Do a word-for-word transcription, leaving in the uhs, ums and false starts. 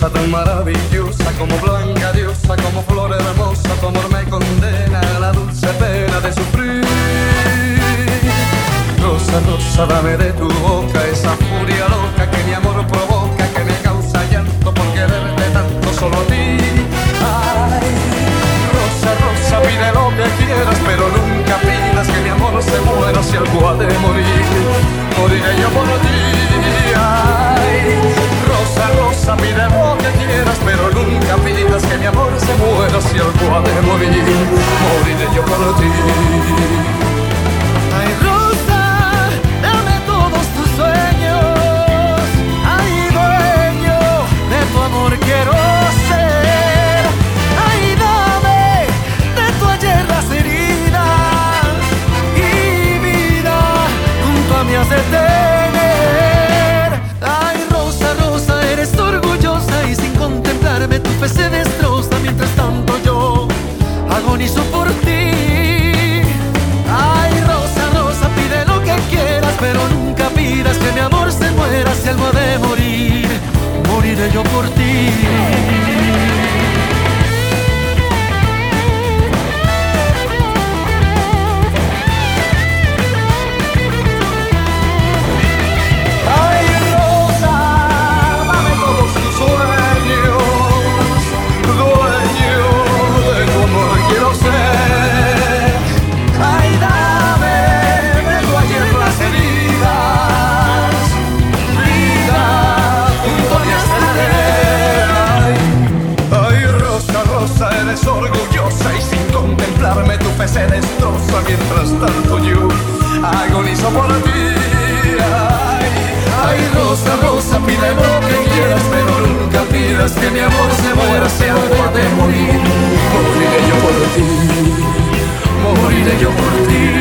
cosa tan maravillosa, como blanca diosa, como flor hermosa, tu amor me condena a la dulce pena de sufrir. Rosa, rosa, dame de tu boca esa furia loca que mi amor provoca, que me causa llanto por quererte tanto solo a ti. Ay, rosa, rosa, pide lo que quieras, pero nunca pidas que mi amor se muera si algo ha de morir. Moriré yo por ti. Ay, rosa, rosa, pide lo que quieras, pero nunca pidas que mi amor se muera si algo ha de morir. Moriré yo por ti. Ay, Rosa, dame todos tus sueños. Ay, dueño de tu amor quiero ser. Ay, dame de tu ayer las heridas y vida junto a mí has de tener. Ay, Rosa, Rosa, eres orgullosa y sin contemplarme tu fe se destroza. Mientras tanto yo agonizo por ti. Ay, Rosa, Rosa, pide lo que quieras, pero nunca pidas que mi amor se muera si algo ha de morir. Moriré yo por ti. Ay, Rosa, dame todos tus sueños, dueño de tu amor quiero ser. Ay, dame de tu ayer las heridas, vida junto a mí has de tener. Ay, ay, Rosa, Rosa, eres orgullosa y sin contemplarme tu fe se destroza. Mientras tanto yo agonizo por ti. Ay, ay, Rosa, Rosa, pide lo que quieras, pero nunca pidas que mi amor se muera si algo ha de morir. Moriré yo por ti, moriré yo por ti.